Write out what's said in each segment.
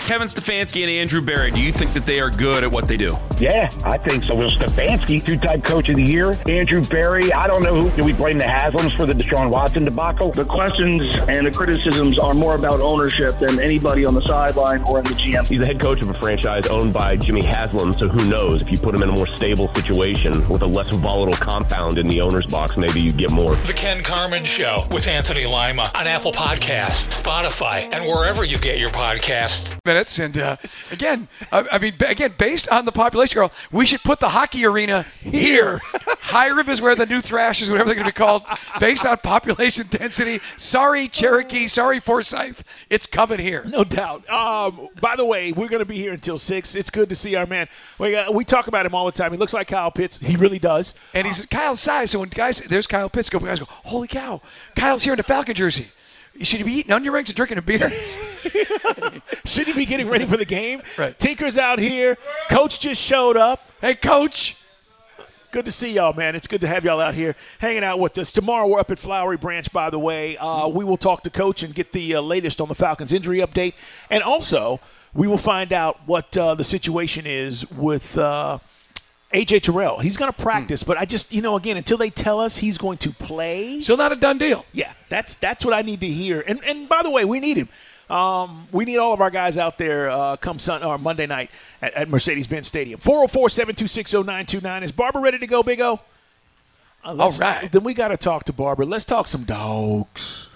Kevin Stefanski and Andrew Berry, do you think that they are good at what they do? Yeah, I think so. Will Stefanski, two-time coach of the year. Andrew Berry, I don't know who. Do we blame the Haslams for the Deshaun Watson debacle? The questions and the criticisms are more about ownership than anybody on the sideline or in the GM. He's the head coach of a franchise owned by Jimmy Haslam, so who knows? If you put him in a more stable situation with a less volatile compound in the owner's box, maybe you get more. The Ken Carman Show with Anthony Lima on Apple Podcasts, Spotify, and wherever you get your podcasts. Minutes and again, based on the population, Girl, we should put the hockey arena here. Hiram is where the new Thrashers, whatever they're going to be called, based on population density. Sorry, Cherokee. Sorry, Forsyth. It's coming here. No doubt. By the way, we're going to be here until 6. It's good to see our man. We talk about him all the time. He looks like Kyle Pitts. He really does. And he's Kyle's size. So when guys, there's Kyle Pitts, guys go, holy cow, Kyle's here in the Falcon jersey. Should he be eating onion rings and drinking a beer? Should he be getting ready for the game? Right. Tinker's out here. Coach just showed up. Hey, Coach. Good to see y'all, man. It's good to have y'all out here hanging out with us. Tomorrow we're up at Flowery Branch, by the way. We will talk to Coach and get the latest on the Falcons injury update. And also, we will find out what the situation is with A.J. Terrell. He's going to practice, but I just, again, until they tell us he's going to play. Still not a done deal. Yeah, that's what I need to hear. And by the way, we need him. We need all of our guys out there come Monday night at Mercedes-Benz Stadium. 404-726-0929. Is Barbara ready to go, Big O? All right. Then we got to talk to Barbara. Let's talk some dogs.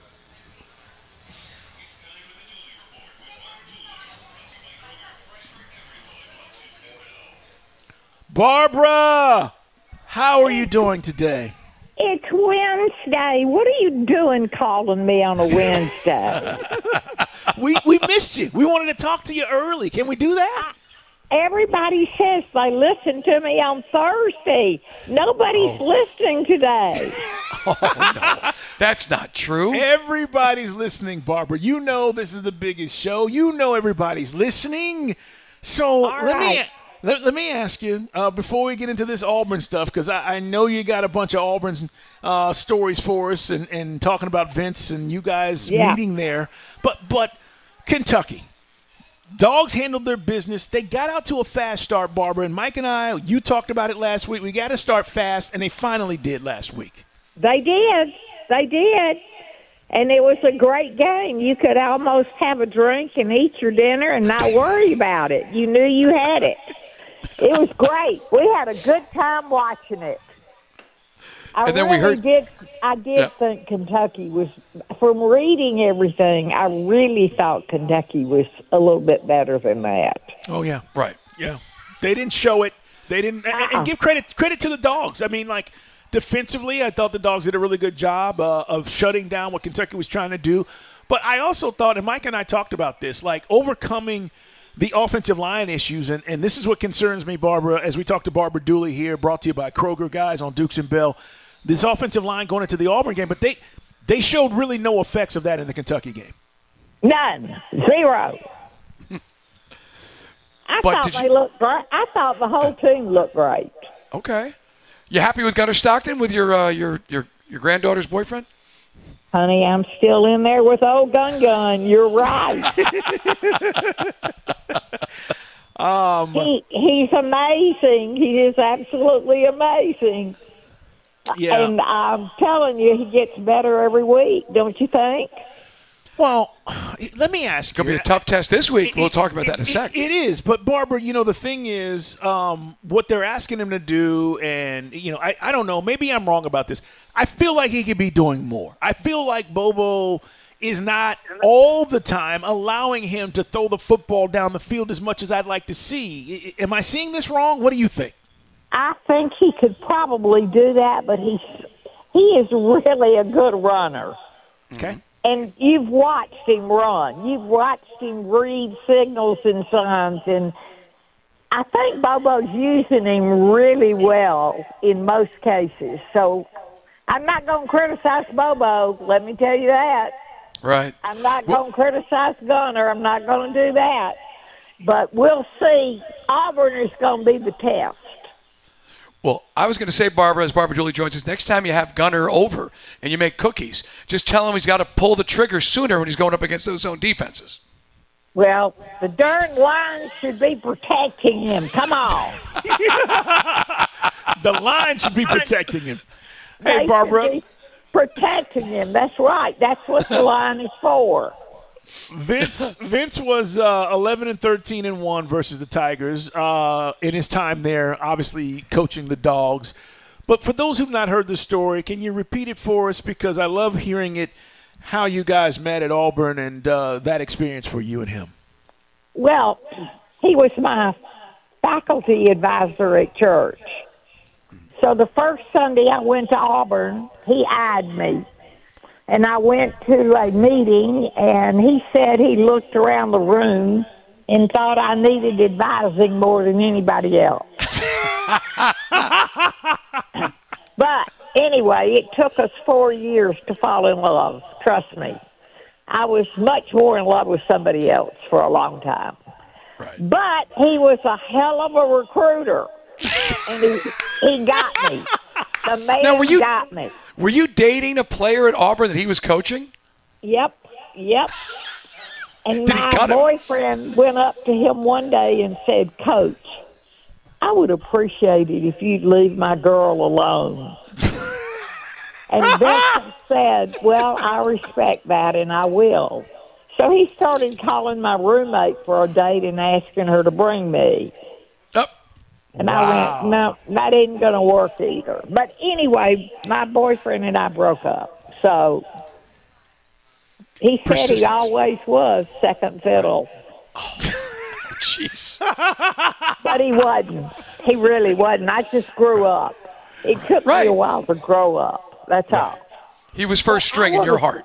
Barbara, how are you doing today? It's Wednesday. What are you doing calling me on a Wednesday? We missed you. We wanted to talk to you early. Can we do that? Everybody says they listen to me on Thursday. Nobody's listening today. Oh, no. That's not true. Everybody's listening, Barbara. You know this is the biggest show. You know everybody's listening. So let me ask you, before we get into this Auburn stuff, because I know you got a bunch of Auburn stories for us and talking about Vince and you guys meeting there. But Kentucky, Dogs handled their business. They got out to a fast start, Barbara. And Mike and I, you talked about it last week. We got to start fast, and they finally did last week. They did. They did. And it was a great game. You could almost have a drink and eat your dinner and not worry about it. You knew you had it. It was great. We had a good time watching it. I did think Kentucky was, from reading everything, I really thought Kentucky was a little bit better than that. Oh, yeah. Right. Yeah. They didn't show it. They didn't. And give credit to the Dogs. I mean, like, defensively, I thought the Dogs did a really good job of shutting down what Kentucky was trying to do. But I also thought, and Mike and I talked about this, like overcoming the offensive line issues. And this is what concerns me, Barbara, as we talk to Barbara Dooley here, brought to you by Kroger guys on Dukes and Bell. This offensive line going into the Auburn game, but they showed really no effects of that in the Kentucky game. None. Zero. I thought they looked great. I thought the whole team looked great. Okay. You happy with Gunnar Stockton, with your granddaughter's boyfriend? Honey, I'm still in there with old Gun. You're right. He's amazing. He is absolutely amazing. Yeah. And I'm telling you, he gets better every week, don't you think? Well, let me ask you. It's going to be a tough test this week. We'll talk about that in a second. It is. But, Barbara, the thing is, what they're asking him to do, and, I don't know. Maybe I'm wrong about this. I feel like he could be doing more. I feel like Bobo is not all the time allowing him to throw the football down the field as much as I'd like to see. Am I seeing this wrong? What do you think? I think he could probably do that, but he is really a good runner. Okay. And you've watched him run. You've watched him read signals and signs, and I think Bobo's using him really well in most cases. So I'm not going to criticize Bobo, let me tell you that. Right. I'm not going to criticize Gunner. I'm not going to do that. But we'll see. Auburn is going to be the test. Well, I was going to say, Barbara, as Barbara Dooley joins us, next time you have Gunner over and you make cookies, just tell him he's got to pull the trigger sooner when he's going up against those zone defenses. Well, the darn line should be protecting him. Come on. The line should be protecting him. They Hey, should Barbara. be protecting him. That's right. That's what the line is for. Vince was 11-13-1 versus the Tigers in his time there, obviously coaching the Dogs. But for those who've not heard the story, can you repeat it for us? Because I love hearing it, how you guys met at Auburn and that experience for you and him. Well, he was my faculty advisor at church. So the first Sunday I went to Auburn, he eyed me. And I went to a meeting, and he said he looked around the room and thought I needed advising more than anybody else. But anyway, it took us 4 years to fall in love. Trust me. I was much more in love with somebody else for a long time. Right. But he was a hell of a recruiter, and he got me. The man got me. Were you dating a player at Auburn that he was coaching? Yep. And Did he my cut him? boyfriend went up to him one day and said, Coach, I would appreciate it if you'd leave my girl alone. And Vincent said, well, I respect that, and I will. So he started calling my roommate for a date and asking her to bring me. And I went, no, that ain't going to work either. But anyway, my boyfriend and I broke up. So he said he always was second fiddle. Jeez. But he wasn't. He really wasn't. I just grew up. It took me a while to grow up. That's all. He was first string in your heart.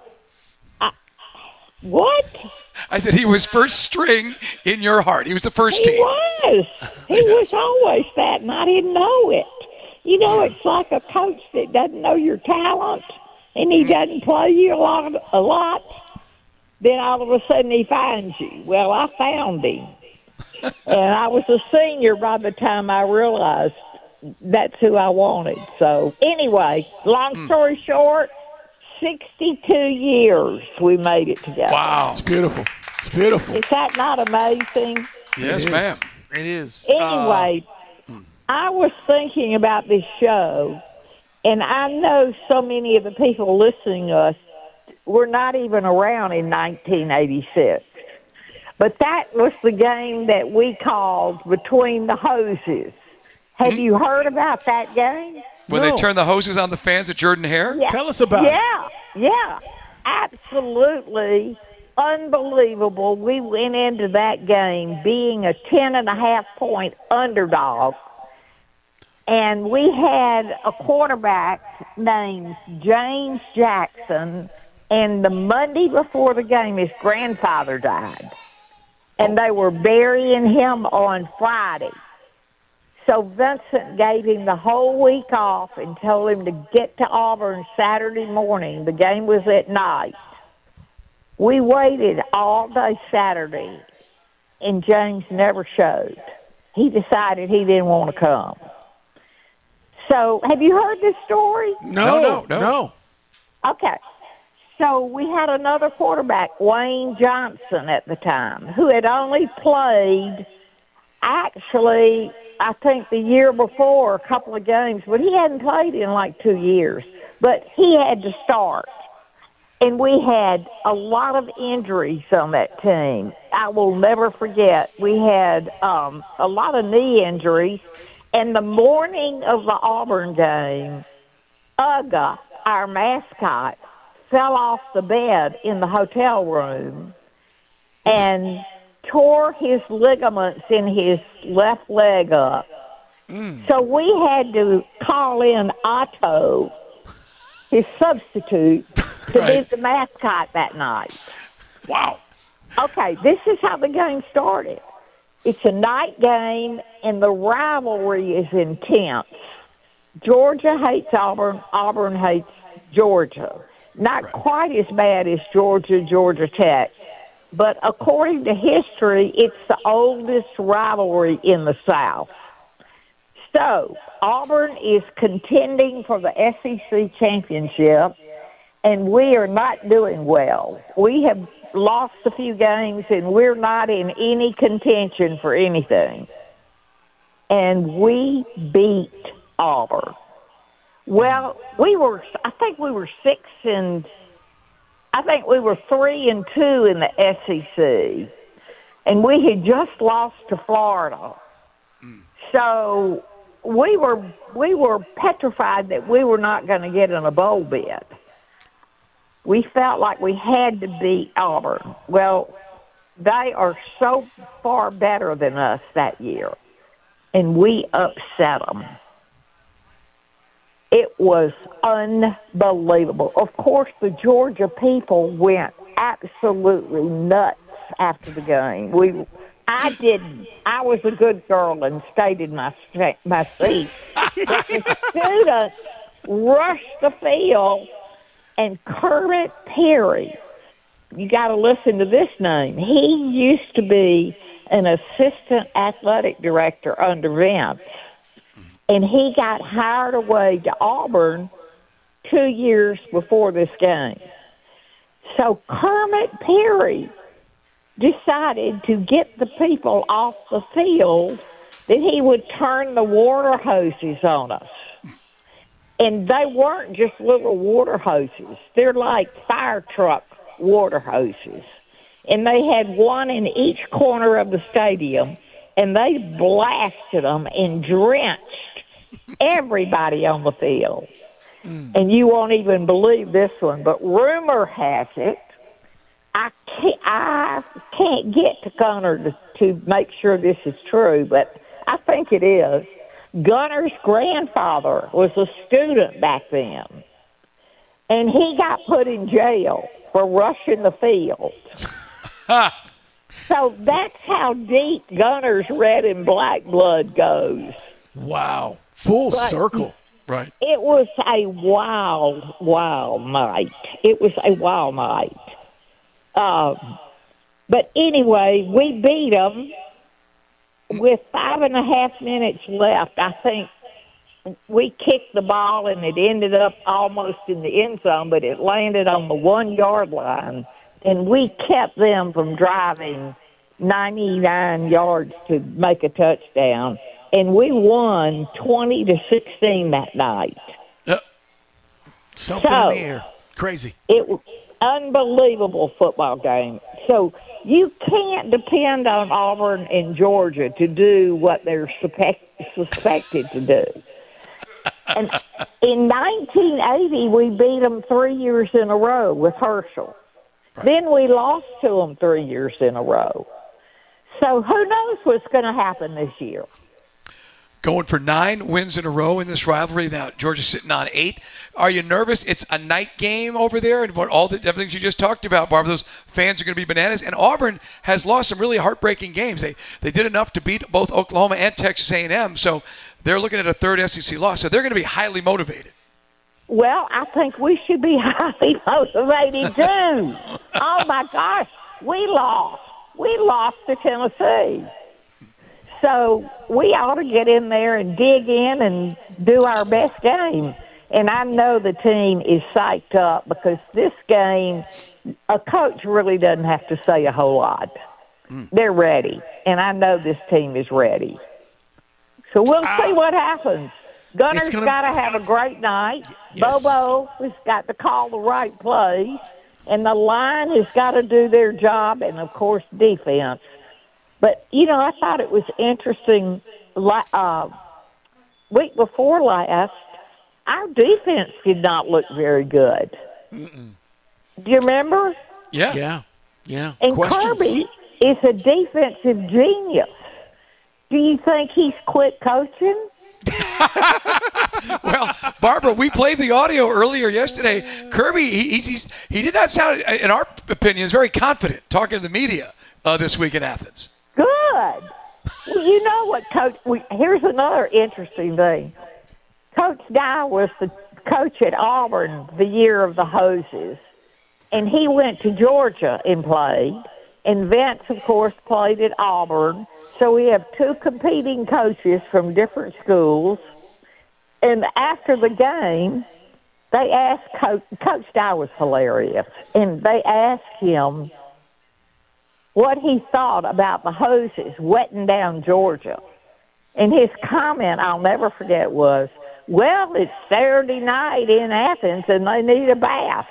What? I said he was first string in your heart. He was the first team. He was always that, and I didn't know it. You know, it's like a coach that doesn't know your talent, and he doesn't play you a lot. Then all of a sudden he finds you. Well, I found him. And I was a senior by the time I realized that's who I wanted. So anyway, long story short, 62 years we made it together. Wow. It's beautiful. It's beautiful. Is that not amazing? Yes, ma'am. It is. Anyway, I was thinking about this show, and I know so many of the people listening to us were not even around in 1986. But that was the game that we called Between the Hoses. Have you heard about that game? When they turned the hoses on the fans at Jordan Hare? Yeah. Tell us about it. Yeah. Absolutely unbelievable. We went into that game being a 10.5-point underdog. And we had a quarterback named James Jackson. And the Monday before the game, his grandfather died. And they were burying him on Friday. So Vincent gave him the whole week off and told him to get to Auburn Saturday morning. The game was at night. We waited all day Saturday, and James never showed. He decided he didn't want to come. So have you heard this story? No. Okay. So we had another quarterback, Wayne Johnson at the time, who had only played, actually, I think the year before, a couple of games, but he hadn't played in like 2 years. But he had to start. And we had a lot of injuries on that team. I will never forget. We had a lot of knee injuries. And the morning of the Auburn game, Uga, our mascot, fell off the bed in the hotel room and tore his ligaments in his left leg up. So we had to call in Otto, his substitute, to be the mascot that night. Wow. Okay, this is how the game started. It's a night game, and the rivalry is intense. Georgia hates Auburn. Auburn hates Georgia. Not quite as bad as Georgia Tech. But according to history, it's the oldest rivalry in the South. So Auburn is contending for the SEC championship, and we are not doing well. We have lost a few games, and we're not in any contention for anything. And we beat Auburn. Well, I think we were 3-2 in the SEC, and we had just lost to Florida. So we were petrified that we were not going to get in a bowl bid. We felt like we had to beat Auburn. Well, they are so far better than us that year, and we upset them. It was unbelievable. Of course, the Georgia people went absolutely nuts after the game. I didn't. I was a good girl and stayed in my seat. But the students rushed the field, and Kermit Perry, you got to listen to this name. He used to be an assistant athletic director under Vince. And he got hired away to Auburn 2 years before this game. So Kermit Perry decided to get the people off the field that he would turn the water hoses on us. And they weren't just little water hoses. They're like fire truck water hoses. And they had one in each corner of the stadium, and they blasted them and drenched everybody on the field. And you won't even believe this one, but rumor has it, I can't get to Gunner to make sure this is true, but I think it is. Gunner's grandfather was a student back then, and he got put in jail for rushing the field. So that's how deep Gunner's red and black blood goes. Wow. Full circle. Right. It was a wild, wild night. It was a wild night. But anyway, we beat them with 5.5 minutes left. I think we kicked the ball, and it ended up almost in the end zone, but it landed on the 1-yard line, and we kept them from driving 99 yards to make a touchdown. And we won 20-16 that night. Something in the air. Crazy. It was an unbelievable football game. So you can't depend on Auburn and Georgia to do what they're suspected to do. And in 1980, we beat them 3 years in a row with Herschel. Right. Then we lost to them 3 years in a row. So who knows what's going to happen this year? Going for 9 wins in a row in this rivalry. Now Georgia's sitting on 8. Are you nervous? It's a night game over there, and everything you just talked about, Barbara. Those fans are going to be bananas. And Auburn has lost some really heartbreaking games. They did enough to beat both Oklahoma and Texas A&M, so they're looking at a third SEC loss. So they're going to be highly motivated. Well, I think we should be highly motivated too. Oh my gosh, we lost. We lost to Tennessee. So we ought to get in there and dig in and do our best game. And I know the team is psyched up because this game, a coach really doesn't have to say a whole lot. They're ready. And I know this team is ready. So we'll see what happens. Gunner's got to have a great night. Yes. Bobo has got to call the right plays. And the line has got to do their job. And, of course, defense. But, I thought it was interesting. Week before last, our defense did not look very good. Do you remember? Yeah. And Kirby is a defensive genius. Do you think he's quit coaching? Well, Barbara, we played the audio earlier yesterday. Kirby, he did not sound, in our opinions, very confident talking to the media this week in Athens. Good. Well, you know what, Coach? Here's another interesting thing. Coach Dye was the coach at Auburn the year of the hoses, and he went to Georgia and played. And Vince, of course, played at Auburn. So we have 2 competing coaches from different schools. And after the game, they asked Coach Dye was hilarious, and they asked him, what he thought about the hoses wetting down Georgia. And his comment, I'll never forget, was, well, it's Saturday night in Athens and they need a bath.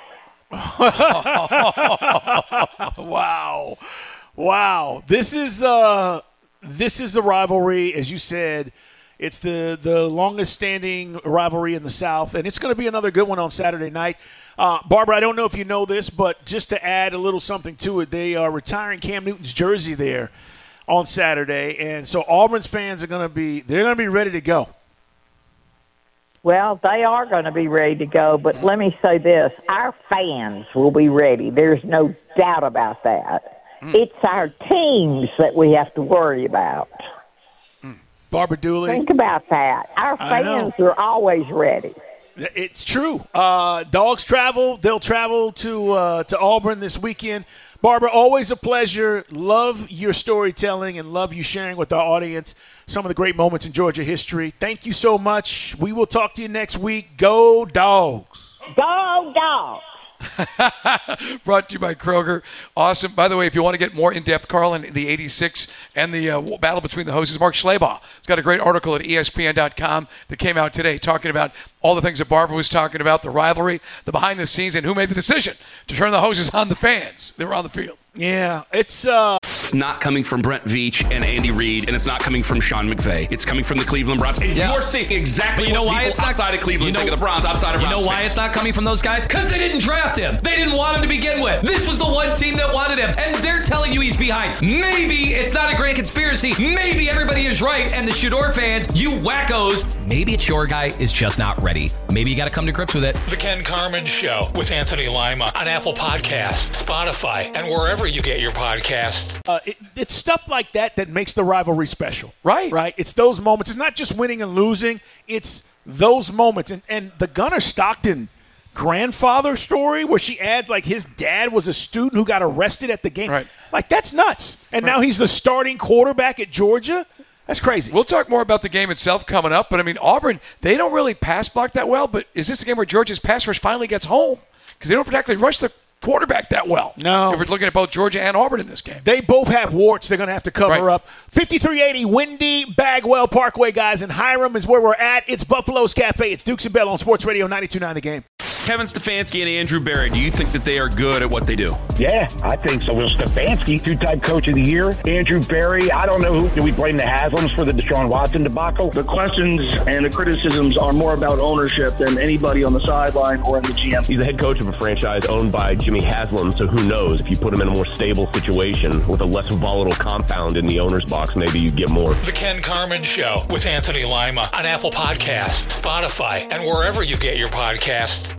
Wow. This is a rivalry, as you said. It's the longest-standing rivalry in the South, and it's going to be another good one on Saturday night. Barbara, I don't know if you know this, but just to add a little something to it, they are retiring Cam Newton's jersey there on Saturday, and so Auburn's fans are going to be ready to go. Well, they are going to be ready to go, but let me say this. Our fans will be ready. There's no doubt about that. It's our teams that we have to worry about. Barbara Dooley. Think about that. Our fans are always ready. It's true. Dogs travel. They'll travel to Auburn this weekend. Barbara, always a pleasure. Love your storytelling and love you sharing with our audience some of the great moments in Georgia history. Thank you so much. We will talk to you next week. Go Dogs. Go Dogs. Brought to you by Kroger. Awesome. By the way, if you want to get more in-depth, Carl, in the 86 and the battle between the hoses, Mark Schlabach has got a great article at ESPN.com that came out today talking about all the things that Barbara was talking about, the rivalry, the behind the scenes, and who made the decision to turn the hoses on the fans that were on the field. Yeah, it's not coming from Brent Veach and Andy Reid, and it's not coming from Sean McVay. It's coming from the Cleveland Browns. And you're seeing exactly what people outside of Cleveland think of the Browns, outside of Browns. You know why it's not coming from those guys? Because they didn't draft him. They didn't want him to begin with. This was the one team that wanted him, and they're telling you he's behind. Maybe it's not a grand conspiracy. Maybe everybody is right, and the Shador fans, you wackos, maybe it's your guy is just not ready. Maybe you got to come to grips with it. The Ken Carman Show with Anthony Lima on Apple Podcasts, Spotify, and wherever you get your podcasts. It's stuff like that makes the rivalry special. Right. It's those moments. It's not just winning and losing. It's those moments. And the Gunnar Stockton grandfather story where she adds, like, his dad was a student who got arrested at the game. Right. Like, that's nuts. And now he's the starting quarterback at Georgia. That's crazy. We'll talk more about the game itself coming up. But, I mean, Auburn, they don't really pass block that well. But is this a game where Georgia's pass rush finally gets home? Because they don't particularly rush the quarterback that well. No. If we're looking at both Georgia and Auburn in this game. They both have warts they're going to have to cover up. 5380 Windy, Bagwell Parkway, guys, and Hiram is where we're at. It's Buffalo's Cafe. It's Dukes and Bell on Sports Radio 92.9 The Game. Kevin Stefanski and Andrew Berry, do you think that they are good at what they do? Yeah, I think so. Will Stefanski, two-time coach of the year. Andrew Berry, I don't know do we blame the Haslams for the Deshaun Watson debacle? The questions and the criticisms are more about ownership than anybody on the sideline or in the GM. He's the head coach of a franchise owned by Jimmy Haslam, so who knows? If you put him in a more stable situation with a less volatile compound in the owner's box, maybe you get more. The Ken Carman Show with Anthony Lima on Apple Podcasts, Spotify, and wherever you get your podcasts.